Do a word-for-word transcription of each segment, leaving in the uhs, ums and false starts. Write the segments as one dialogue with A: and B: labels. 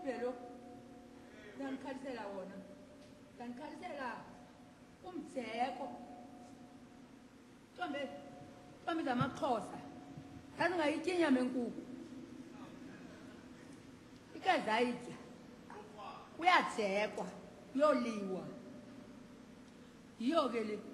A: Umpelo. Ndanikharisela wona. Ndanikharisela umdzeko. Tombe. Tombe zamaXhosa. Thani ngayitya inyama enkukhu. Ikazayitya. Uyadzekwa. Yoliwa. Yiyo ke le.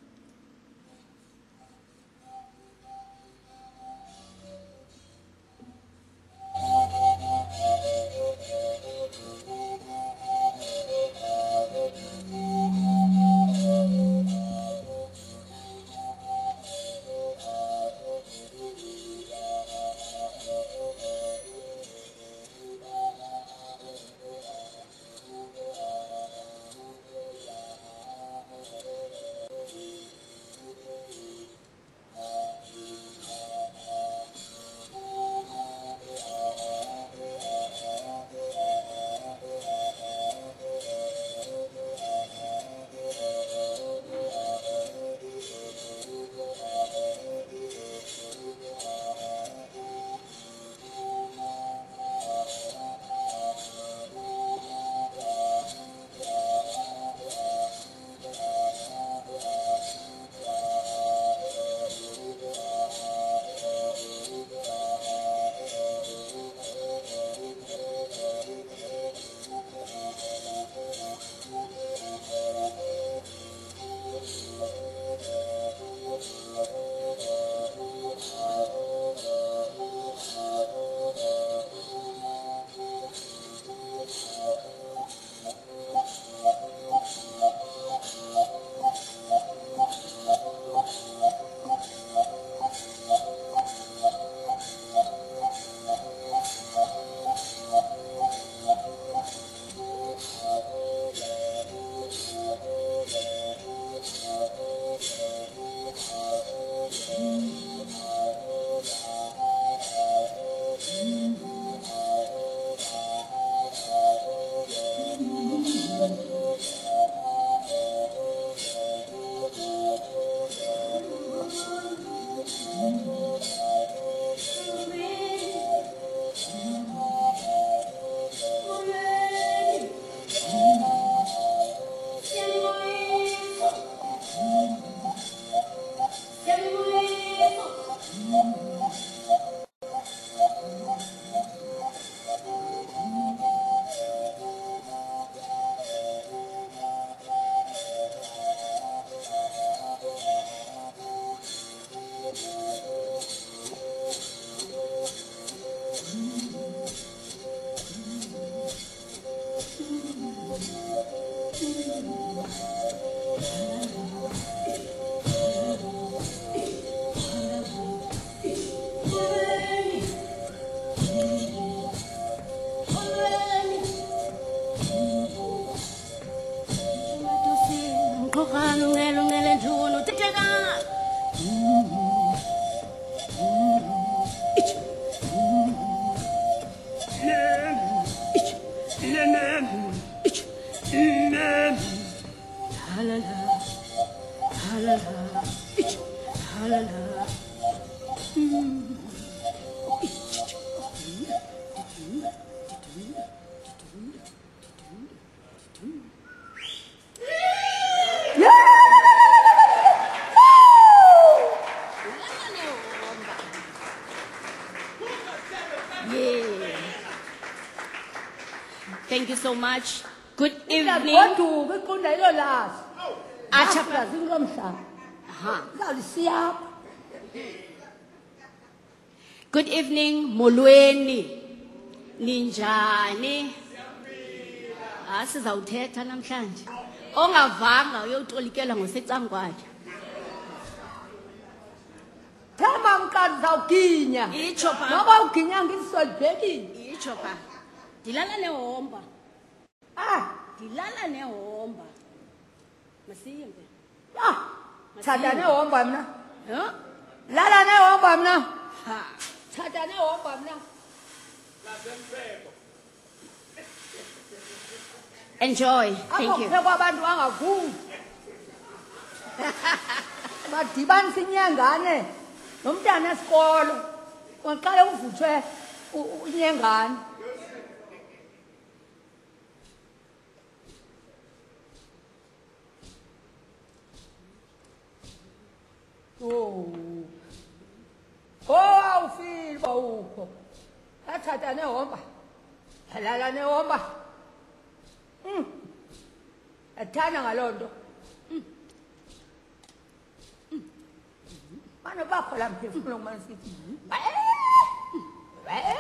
B: Thank you so much. Good evening. Good evening, molweni. Ninjani? Ah, sizawuthetha namhlanje. Ongavanga uyotolikela ngosecangwaja.
A: Thema mkazi zawuginya.
B: Itsho pha.
A: Noba uginya ngisolibhekile.
B: Itsho pha. Dilala nehomba.
A: Ah,
B: dilala nehomba. Masiyembe.
A: Ah, tshada nehomba mna.
B: Huh?
A: Lala nehomba mna.
B: Ha.
A: Tshada nehomba mna.
B: Enjoy. Thank you.
A: Akuphekwa abantu bangavuki. Badibanisa inyangane nomntana esikolo. Waqala uvuthwe inyangane. Oh. Oh, awufili bawukho. Athatha nehomba. Halala nehomba. Mm. Athana ngalonto. Mm. Mm. Manje bakho la mphefumulo ngumanje sithi. Eh.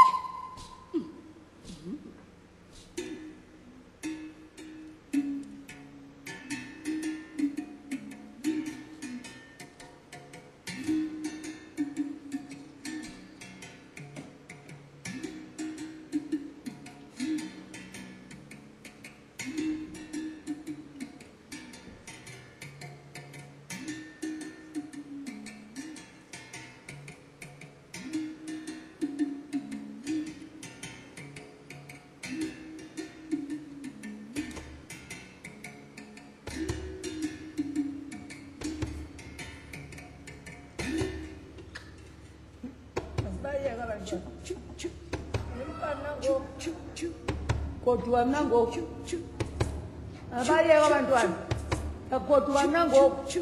A: Kodwa mina ngoku abayeka abantwana kodwa mina ngoku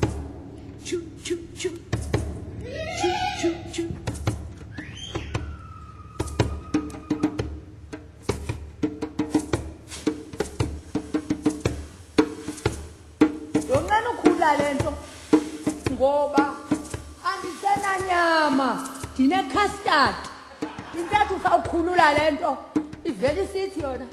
A: yomncane ukhula lento ngoba andisenanyama ndine custard intathu sawukhulula lento ivele isithi yona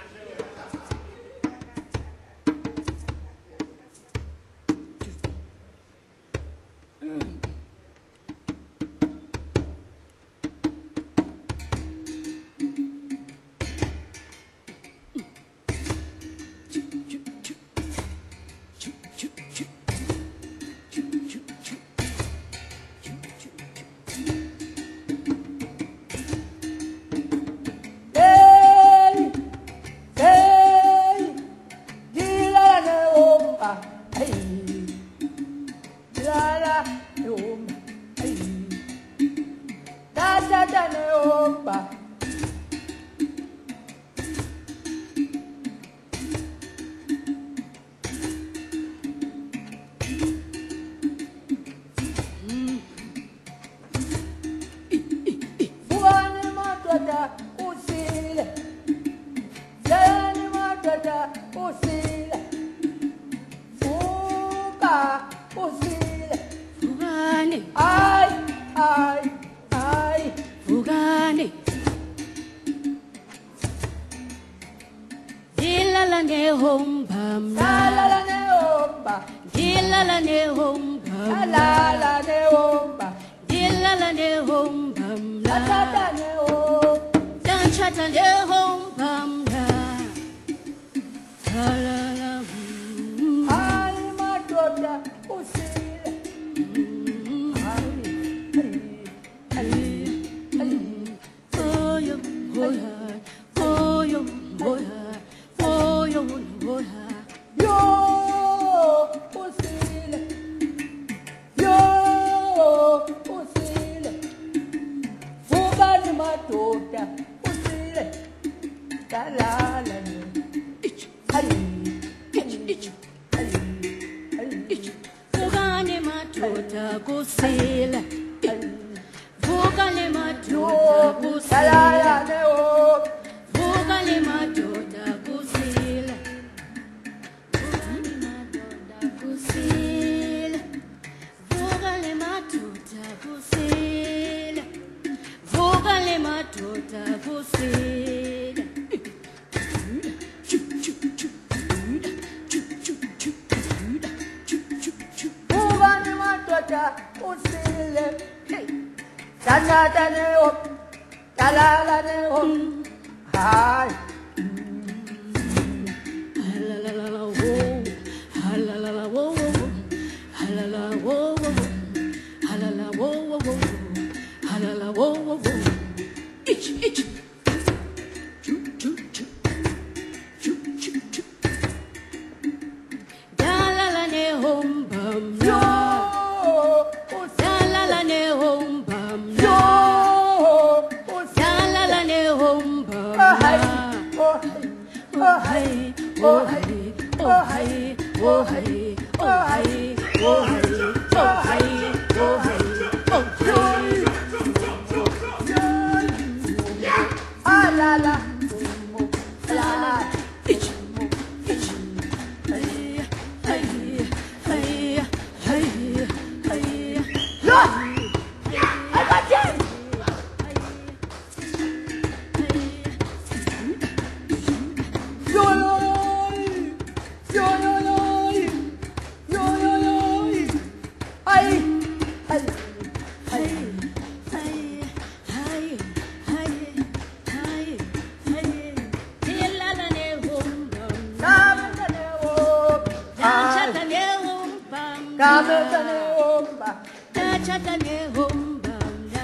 A: oh hey, oh hey, oh hey, oh hey, oh hey, oh hey. Homba.
B: Tachatane homba.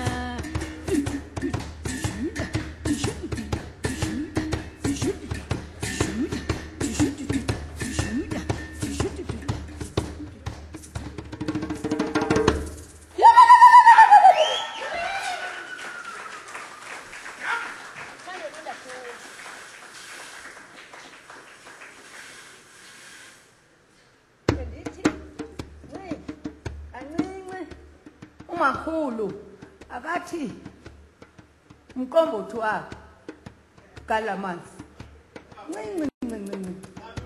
A: Umakhulu akathi umkombothi wakhe kalamanzi ncinci ncinci ncinci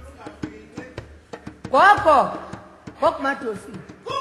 A: gogo gokumadosi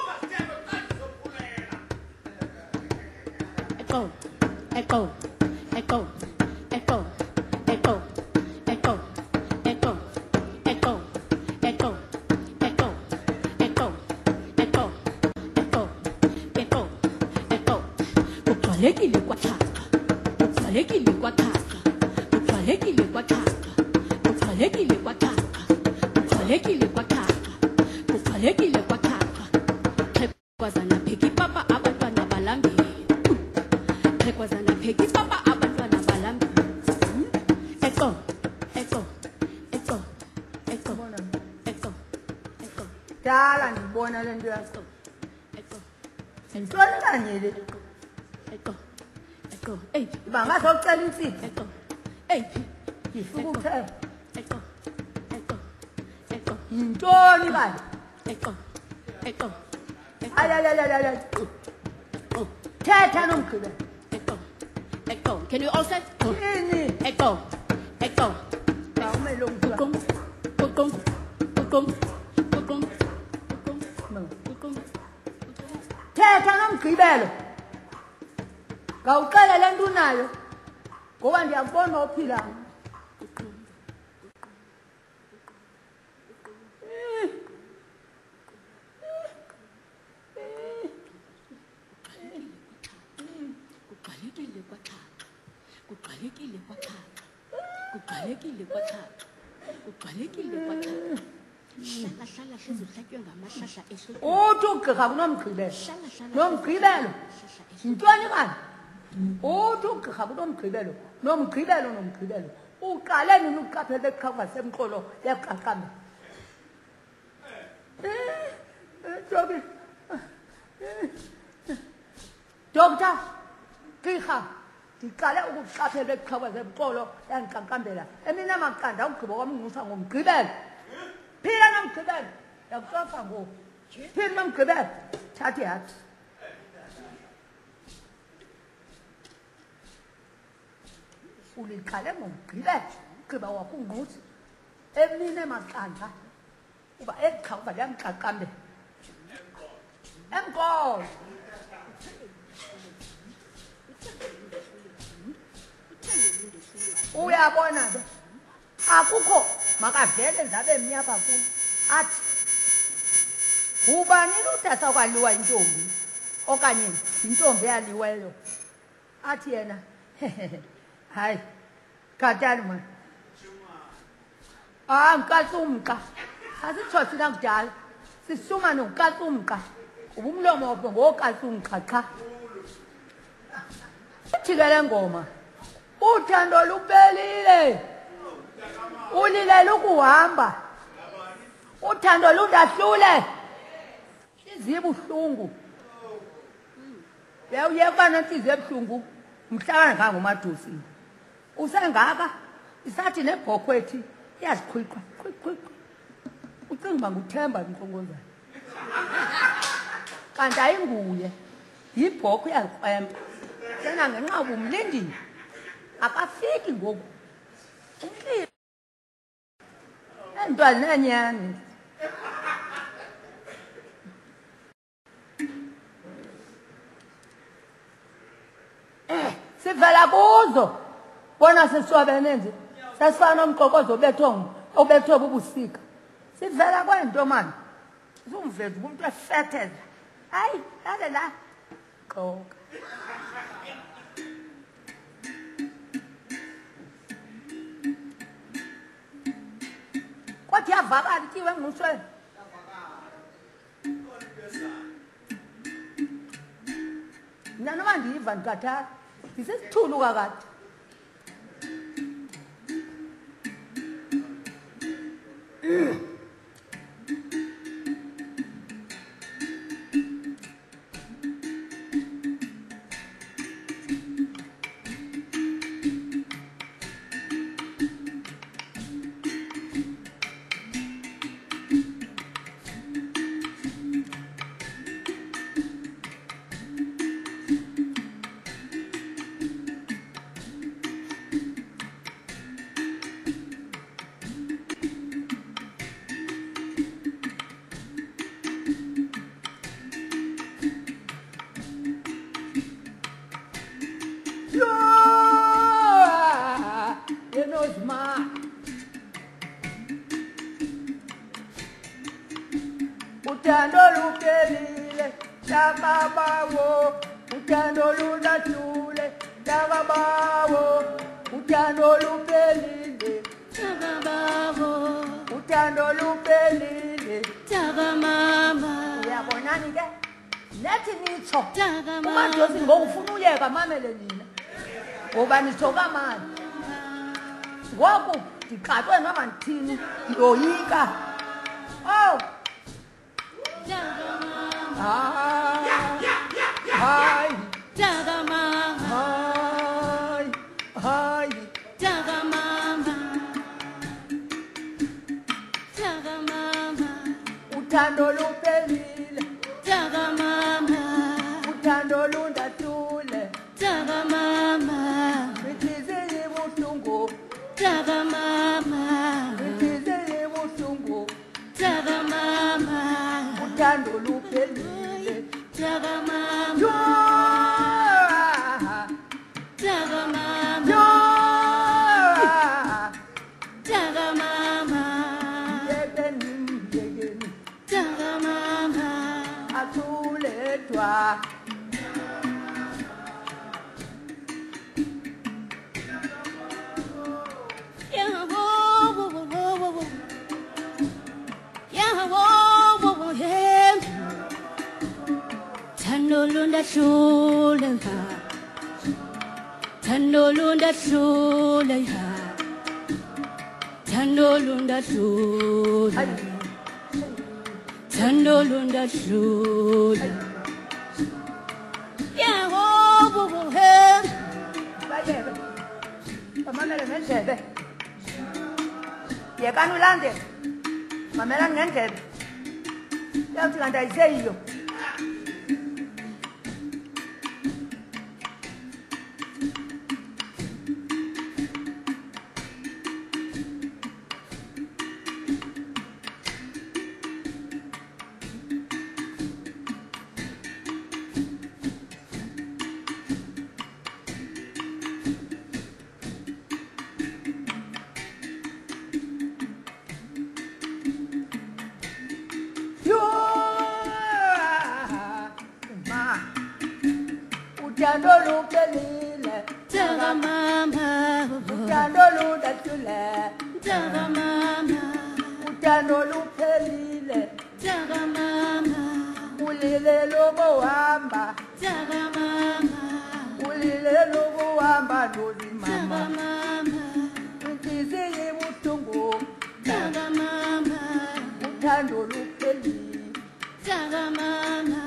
B: Echo, echo, echo, echo, echo, echo, echo, echo, echo, echo, echo, echo, echo, echo, echo. Kubalekile kwathaka, kubalekile kwathaka, kubalekile kwathaka, kubalekile kwathaka, kubalekile kwathaka, kubalekile kwathaka. Xhekwazana pheki papa abantwana balambile. Xhekwazana pheki papa abantwana balambile. Echo, echo, echo, echo, echo, echo,
A: dala ndibona le nto yakho
B: echo,
A: yintoni kanye le
B: echo, echo, hey,
A: bangazocela intsipho
B: echo, hey,
A: ndifuna ukuthetha
B: echo, echo, echo,
A: yintoni kanye
B: echo, echo,
A: ayayayayaya thetha nomgqibelo
B: echo, echo. Can you all say?
A: ini
B: Echo, echo.
A: awumele umntwana
B: Kukum, kukum, kukum, kukum, kukum, kukum.
A: thetha nomgqibelo ngawuxele le nto unayo ngoba ndiyakubona ophilayo
B: Kuqalekile kwaxhaxha, kuqalekile kwaxhaxha, kuqalekile kwaxhaxha, kuqalekile kwaxhaxha. Hlala hlala hlezi uhlatywe ngamahlahla ehlotyeni.
A: uthi ugqirha kunomgqibelo
B: Hlala hlala
A: nomgqibelo
B: hlahla ehlotyeni.
A: yintoni kani uthi ugqirha kunomgqibelo nomgqibelo nomgqibelo uqale nini uqaphele eqhakuva semqolo yaqaqamba Tobi Doctor Gqirha ndiqale ukuqaphela eqhakuva semqolo yandiqaqambela emina amaqanda ugqibo kwamngqusa ngomgqibelo phila nomgqibelo yakucofa ngoku phila nomgqibelo thathe yathi uliqale ngomgqibelo ugqiba wakho ungquthi emine amaqanda uba eqhakuva liyamqaqambela enkolo uyabona ke akukho makavele zabe mnyapha kulo athi ubanini utata kwaliwa intombi okanye intombi eyaliweyo athi yena hayi katani mani ah nkasumka asitsho thina kudala sisuma nokasumka ubumlomo ngokasumka cha uthi ke le ngoma uthando lupelile ulile ukuhamba uthando lundahlule izibu buhlungu uyawuyeka nantize ebuhlungu umhlakana ngangomadosi usengaka isathi nebhokwethi iyaziqhwiqwa qhwiqhwiqwa ucinga uba nguthemba inkongozayo kanti ayinguye yibhokwe uyazikrempa sena ngenqaba umlindini akafiki ngoku umlilo entwana nenyani eh sivela kuzo bona sesiwabene nje sasifana nomqokozo obethongo obethwe bubusika sivela kwento mani zumvezi umuntu efetheza hayi lale la qoka kwathi yavakala ityiwe engqusweni ndiva ndikathala ndisesithulu kakade Utando lupelile, takabawo. Utando lunatule, takabawo. Utando lupelile,
B: takabawo.
A: Utando lupelile,
B: takamama.
A: Uyabonani ke? Nethi nitsho.
B: Takamama.
A: Umadosi ngokufuna uyeka mamele nina. Ngoba nitsho kamani. Ngoku ndiqathwe ngaba ndithini ndoyika. Oh. Hi. Hi.
B: Takamama.
A: Hi. Hi.
B: Takamama. Takamama.
A: Uthando luphelile.
B: Takamama.
A: Uthando lundathule.
B: Takamama.
A: Inhliziyo ibuhlungu.
B: Takamama.
A: Inhliziyo ibuhlungu.
B: Takamama.
A: Uthando luphelile.
B: Takamama.
A: Yo.
B: Takamama.
A: Yo.
B: Takamama.
A: Yekeni, yekeni.
B: Takamama.
A: Athule twa.
B: Yeah, whoa, whoa, whoa, whoa, whoa. Yeah, whoa, whoa, whoa, yeah. Tanolunda shule ha. Tanolunda shule ha. Tanolunda shule.
A: Ay.
B: Tanolunda shule. Yeah, whoa, whoa, whoa, yeah.
A: Bayeke. Mamele ngendlebe. Yekani ulande. Mamela ngendlebe. Yawuthi kanti ayiseyiyo. Uthando luphelile.
B: Takamama.
A: Uthando lundathule.
B: Takamama.
A: Uthando luphelile.
B: Takamama.
A: Ulile lokuhamba.
B: Takamama.
A: Ulile lokuhamba nozimama.
B: Takamama.
A: Inhliziyo ibuhlungu.
B: Takamama.
A: Uthando luphelile.
B: Takamama.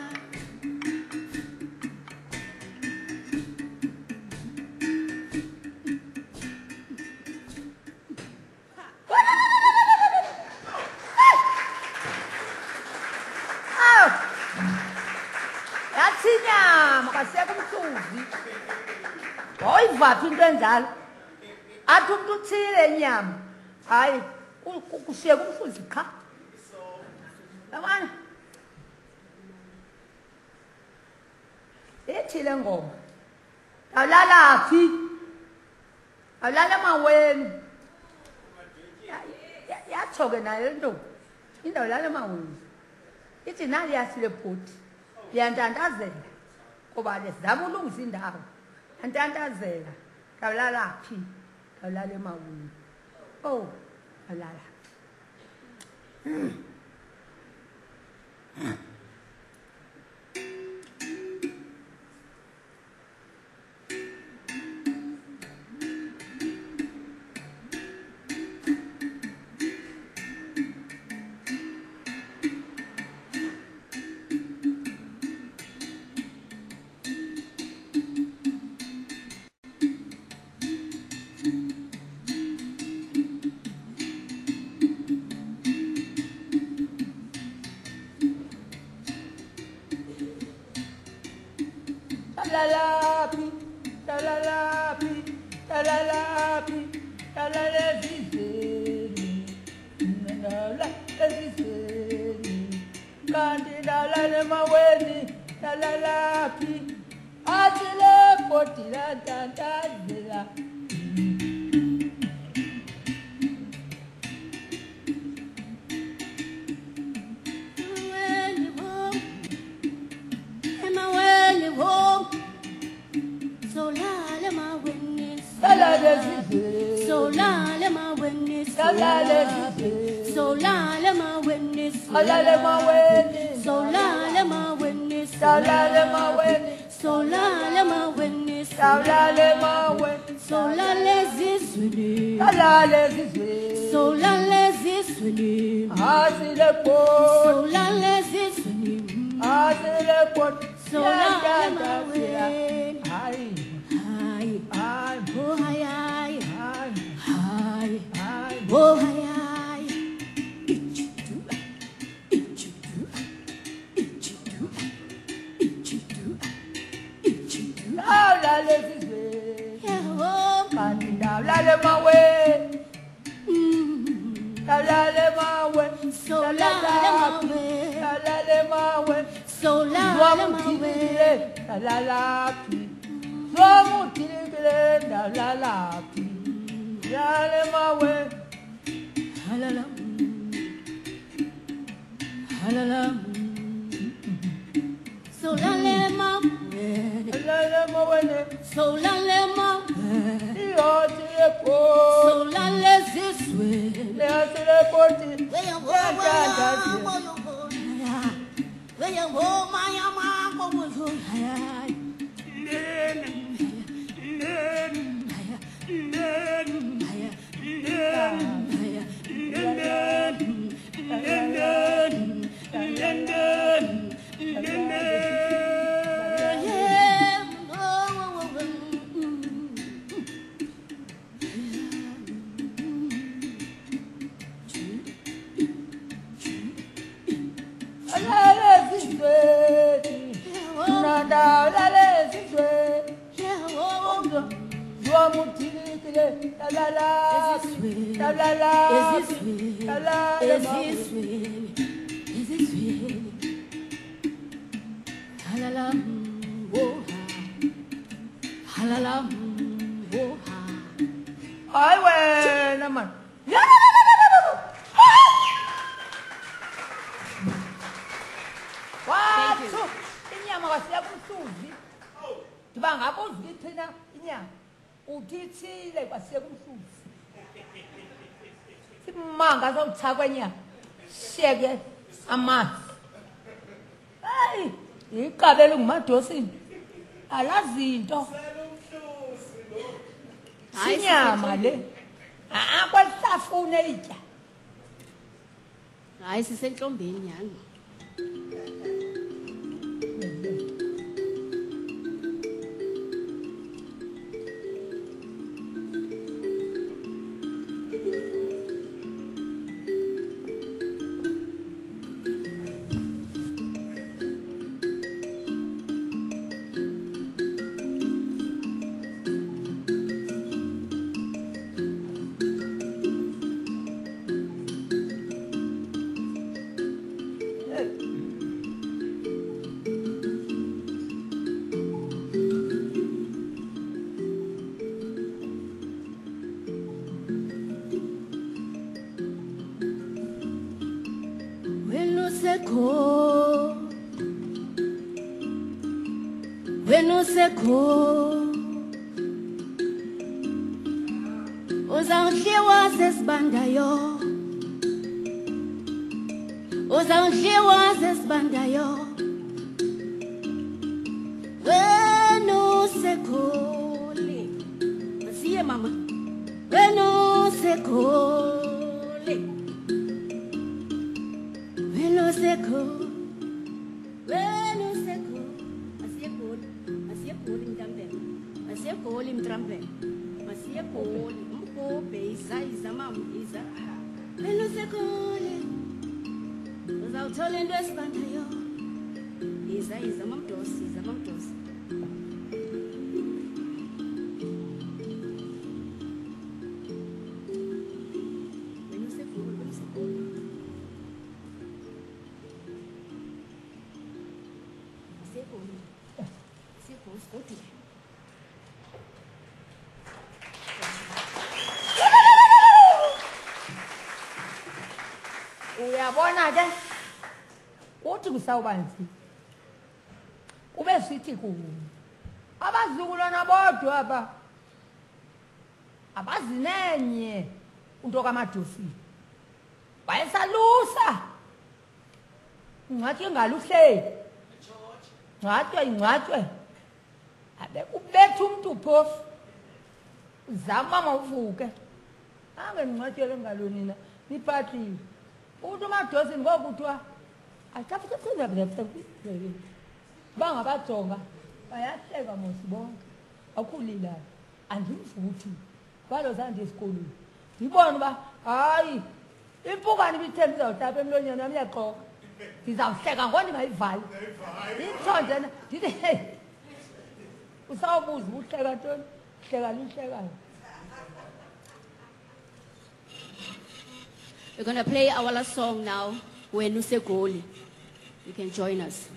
A: Yathinyama kasiyeka umhluzi. Wayivaphi into enjalo? Athi umuntu uthile inyama. Hayi, kushiyeka umhluzi qha. Yabona? Ethi le ngoma. Awulalaphi? Awulala emaweni. Yatsho-ke nayo le ntombi. Indawo lala emaweni. Ithi nali yasile bhuti. Yantantazela. Ngoba sizama ulungisa indawo. Yantantazela. Awulalaphi? Awulala emaweni. Oh, awulala. Dalala zizweni. Dalala zizweni. Kanti dalala maweni. Dalala pi. Atile potila tantazela. Dalala zizweni.
B: Solale ma witness,
A: Dalala zizweni.
B: solale ma witness,
A: Dalala maweni.
B: solale ma witness,
A: Dalala maweni.
B: solale ma witness,
A: Dalala maweni.
B: solale zizwini,
A: Dalala zizweni.
B: solale zizwini,
A: Asile pot.
B: solale zizwini,
A: Asile pot.
B: solale ma
A: Dalala.
B: witness,
A: Ay.
B: hi,
A: Ay.
B: oh hi hi,
A: Ay.
B: hi,
A: Ay.
B: oh hi hi.
A: Dalala zizweni.
B: Yeah,
A: Kanti dalala maweni. Dalala maweni.
B: solale ma witness.
A: Dalala maweni.
B: Solale ma
A: Zwamuthilile dalalaphi. Zwamuthilile dalalaphi. Dalala maweni.
B: halala, halala. Solale ma witness.
A: Dalala maweni.
B: Solale ma
A: Iyotile pot.
B: solale zizwe.
A: Iyotile poti.
B: Weya wo
A: Yandandazela.
B: mo yo wo. Weya wo ma ya ma wo wo yo.
A: Dalala zizweni. Dalala zizweni. Zwamuthilile dalalaphi. Dalalaphi. Dalala maweni. Hayi wena man. Wathu inyama kwasiya kumhluzi. Ndiba ngako uzwi thina inyama. Uthi ithile kwasiya kumhluzi. Simanga sawutha kwenyama. Sheke amanzi. Hayi, iqabele ngumadosini. Alazi into. Sinyama le. Ah, kwalisafune itya.
B: Hayi sisentlombeni nyanga. Sekho, wena sekho, uzawudliwa sesibandayo, uzawudliwa sesibandayo, wena sekho le, masiye mama, wena sekho le. Weno seko, weno seko, asiye goli, asiye goli mtambeni, asiye goli mtambeni, asiye goli, mkobe iza iza mamu iza. Weno seko le, uzawuthola into esibandayo, iza iza mamdosi, iza mamdosi.
A: ke uthi kusawubanzi ube sithi ku abazukulwana bodwa apha abazinenye unto kaMadosi wayesalusa ngxatye ngaluhleli ngxatye ingxatye abe ubetha umuntu phofu zama mawuvuke angengxatyele ngalo nina niphathile uthi uMadosi ngoku kuthiwa bangabajonga bayahleka mosi bonke akhulilana andimvuthi kwalo zande esikolweni ndibona uba hayi impukane ibithemba izawutapha emlonyeni wam iyaxoka ndizawuhleka ngo ndingayivali imthonjena ndithi heyi usawubuza uhleka ntoni hleka lihlekayo.
B: We're going to play our last song now, Wenu Segoli. You can join us.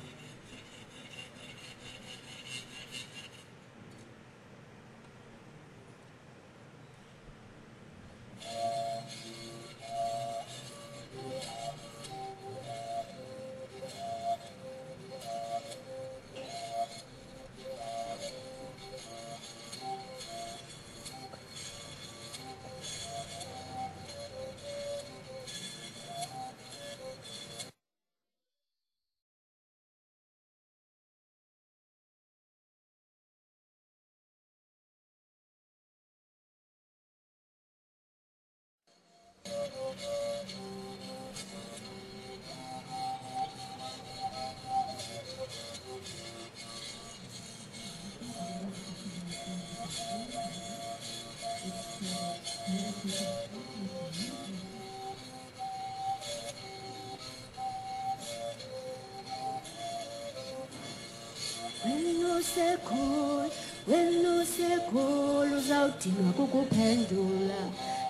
C: Wenu Segoli, wenu Segoli uzawudinwa kukuphendula.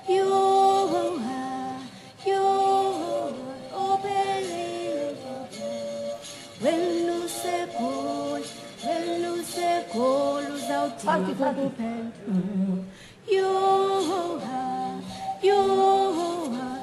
C: Yoha, yoha, obelile. Wenu Segoli, wenu Segoli uzawudinwa kukuphendula. Yoha, yoha.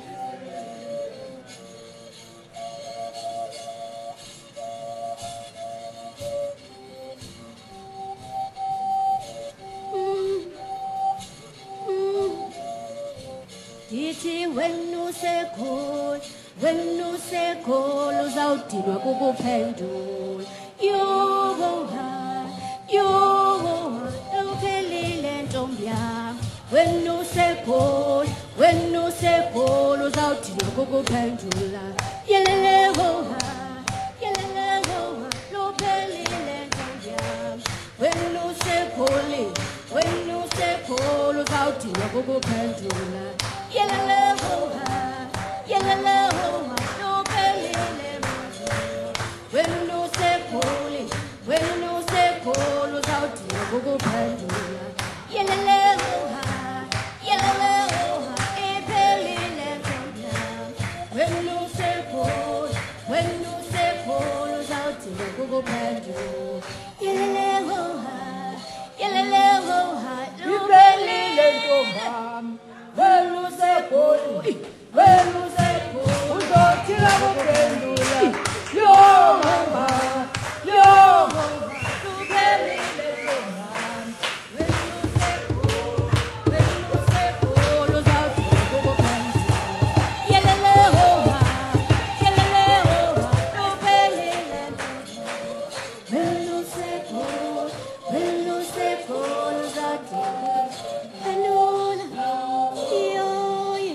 C: Dithi wenu Segoli, wenu Segoli uzawudinwa kukuphendula. Yoha, yoha, uphelile ntombi yam. Wenu Segoli, wenu Segoli uzawudinwa kukuphendula. Yelele hoha, yelele hoha, uphelile ntombi yam. Wenu Segoli, wenu Segoli uzawudinwa kukuphendula. Yelele hoha, yelele hoha, uphelile mama. Wenu Segoli, wenu Segoli uzawudinwa kukuphendula. Yelele hoha, yelele hoha, iphelile ntombi yam. Wenu Segoli, wenu Segoli uzawudinwa kukuphendula. Yelele hoha, yelele hoha,
A: iphelile ntombam wenu Segoli wenu Segoli uzothina kuphendula yohamba yohamba iphelile ntombam
C: wenu Segoli, wenu Segoli uzawudinwa kukuphendula. Yelele hoha, yelele hoha, uphelile ntombi yam. Wenu Segoli, wenu Segoli uzawudinwa kukuphendula. Yoye,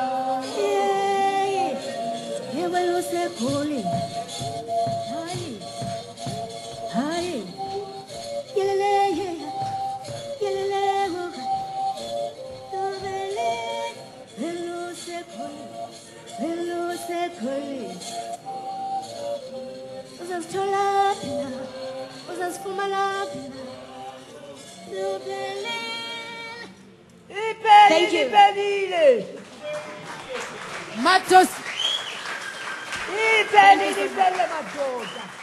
C: yeye, ye wenu Segoli. Hayi, hayi, yelele, yelele hoha, uphelile. Wenu Segoli, wenu Segoli. Uzazithola phi na, uzazifumana phi na. Uphelile.
B: Thank you.
A: iphelile
B: Madosi.
A: iphelile iphelile madoda